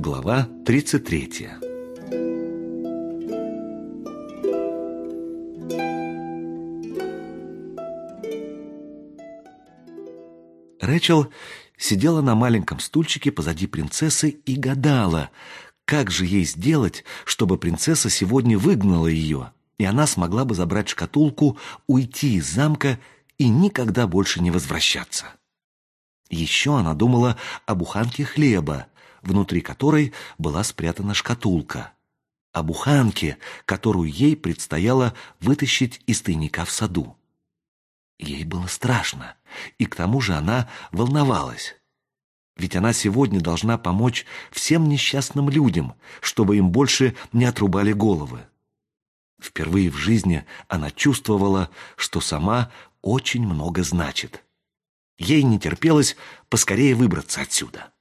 Глава 33. Рэчел сидела на маленьком стульчике позади принцессы и гадала, как же ей сделать, чтобы принцесса сегодня выгнала ее, и она смогла бы забрать шкатулку, уйти из замка и никогда больше не возвращаться. Еще она думала о буханке хлеба, внутри которой была спрятана шкатулка, о буханке, которую ей предстояло вытащить из тайника в саду. Ей было страшно, и к тому же она волновалась. Ведь она сегодня должна помочь всем несчастным людям, чтобы им больше не отрубали головы. Впервые в жизни она чувствовала, что сама очень много значит. Ей не терпелось поскорее выбраться отсюда.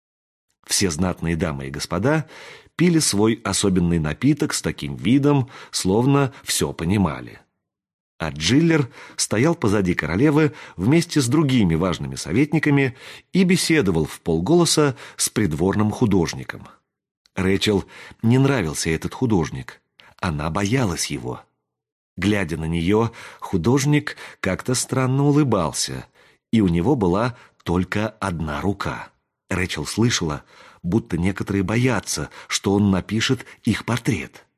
Все знатные дамы и господа пили свой особенный напиток с таким видом, словно все понимали. А Джиллер стоял позади королевы вместе с другими важными советниками и беседовал вполголоса с придворным художником. Рэчел не нравился этот художник. Она боялась его. Глядя на нее, художник как-то странно улыбался, и у него была только одна рука. Рэчел слышала, будто некоторые боятся, что он напишет их портрет.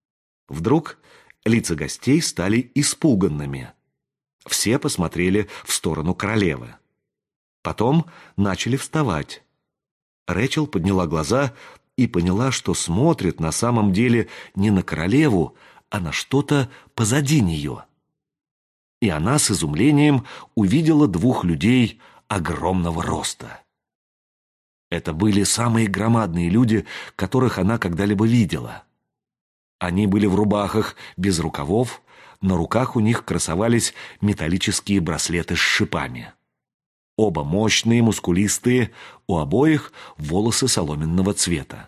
Вдруг лица гостей стали испуганными. Все посмотрели в сторону королевы. Потом начали вставать. Рэчел подняла глаза и поняла, что смотрит на самом деле не на королеву, а на что-то позади нее. И она с изумлением увидела двух людей огромного роста. Это были самые громадные люди, которых она когда-либо видела. Они были в рубахах без рукавов, на руках у них красовались металлические браслеты с шипами. Оба мощные, мускулистые, у обоих волосы соломенного цвета.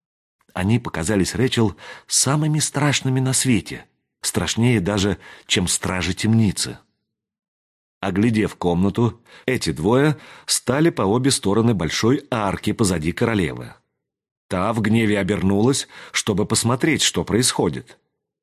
Они показались Рэчел самыми страшными на свете, страшнее даже, чем стражи темницы. Оглядев комнату, эти двое стали по обе стороны большой арки позади королевы. Та в гневе обернулась, чтобы посмотреть, что происходит.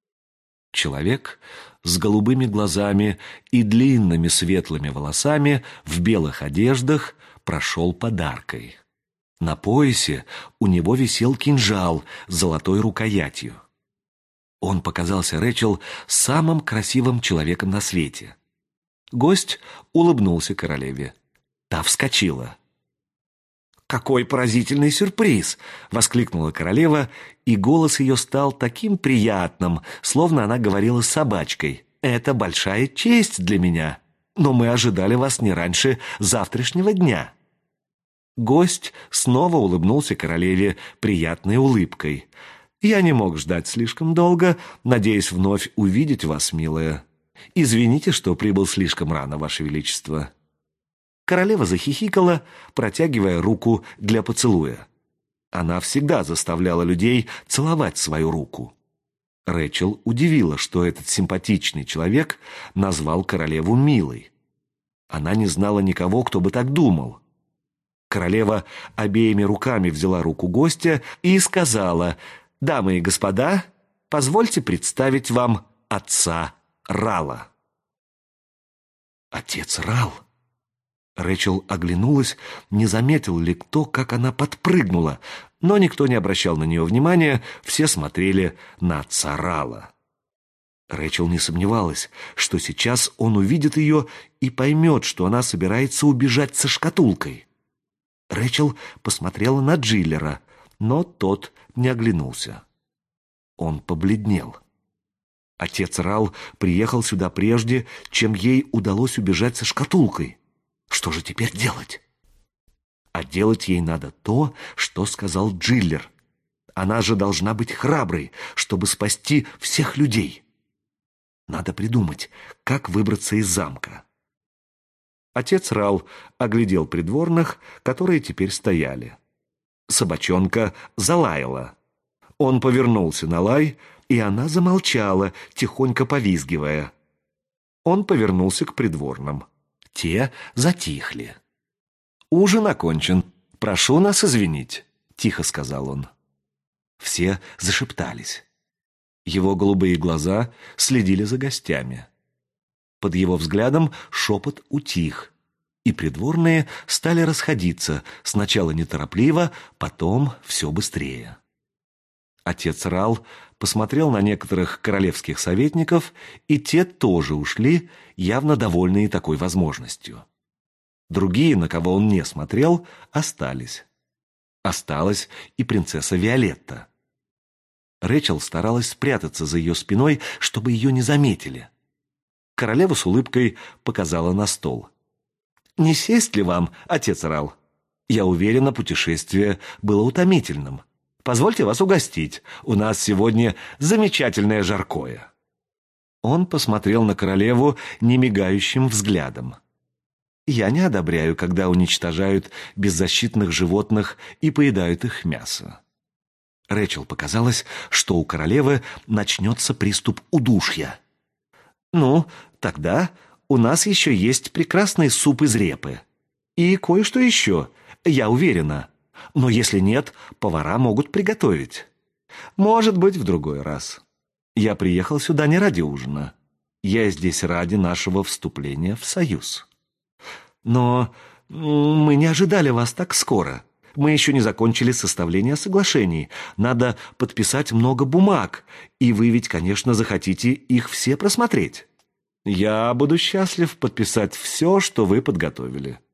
Человек с голубыми глазами и длинными светлыми волосами в белых одеждах прошел под аркой. На поясе у него висел кинжал с золотой рукоятью. Он показался Рэчел самым красивым человеком на свете. Гость улыбнулся королеве. Та вскочила. «Какой поразительный сюрприз!» — воскликнула королева, и голос ее стал таким приятным, словно она говорила с собачкой. «Это большая честь для меня, но мы ожидали вас не раньше завтрашнего дня». Гость снова улыбнулся королеве приятной улыбкой. «Я не мог ждать слишком долго, надеясь вновь увидеть вас, милая. Извините, что прибыл слишком рано, Ваше Величество». Королева захихикала, протягивая руку для поцелуя. Она всегда заставляла людей целовать свою руку. Рэчел удивила, что этот симпатичный человек назвал королеву милой. Она не знала никого, кто бы так думал. Королева обеими руками взяла руку гостя и сказала: «Дамы и господа, позвольте представить вам отца Рала». «Отец Рал?» Рэчел оглянулась, не заметил ли кто, как она подпрыгнула, но никто не обращал на нее внимания, все смотрели на отца Рала. Рэчел не сомневалась, что сейчас он увидит ее и поймет, что она собирается убежать со шкатулкой. Рэчел посмотрела на Джиллера, но тот не оглянулся. Он побледнел. Отец Рал приехал сюда прежде, чем ей удалось убежать со шкатулкой. Что же теперь делать? А делать ей надо то, что сказал Джиллер. Она же должна быть храброй, чтобы спасти всех людей. Надо придумать, как выбраться из замка. Отец Рал оглядел придворных, которые теперь стояли. Собачонка залаяла. Он повернулся на лай, и она замолчала, тихонько повизгивая. Он повернулся к придворным. Те затихли. «Ужин окончен. Прошу нас извинить». тихо сказал он. Все зашептались. Его голубые глаза следили за гостями. Под его взглядом шепот утих, и придворные стали расходиться, сначала неторопливо, потом все быстрее. Отец Рал посмотрел на некоторых королевских советников, и те тоже ушли, явно довольные такой возможностью. Другие, на кого он не смотрел, остались. Осталась и принцесса Виолетта. Рэчел старалась спрятаться за ее спиной, чтобы ее не заметили. Королева с улыбкой показала на стол. «Не сесть ли вам, отец Рал? Я уверена, путешествие было утомительным. Позвольте вас угостить. У нас сегодня замечательное жаркое». Он посмотрел на королеву немигающим взглядом. «Я не одобряю, когда уничтожают беззащитных животных и поедают их мясо». Рэчел показалось, что у королевы начнется приступ удушья. «Ну, тогда у нас еще есть прекрасный суп из репы. И кое-что еще, я уверена. Но если нет, повара могут приготовить. Может быть, в другой раз. Я приехал сюда не ради ужина. Я здесь ради нашего вступления в союз. Но мы не ожидали вас так скоро. Мы еще не закончили составление соглашений. Надо подписать много бумаг, и вы ведь, конечно, захотите их все просмотреть. Я буду счастлив подписать все, что вы подготовили.